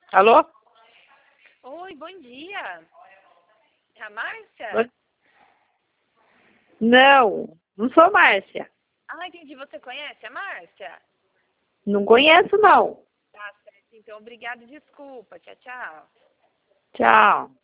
Alô? Oi, bom dia. É a Márcia? Oi? Não sou Márcia. Ah, entendi. Você conhece a Márcia? Não conheço, não. Tá certo. Então, obrigada e desculpa. Tchau, tchau. Tchau.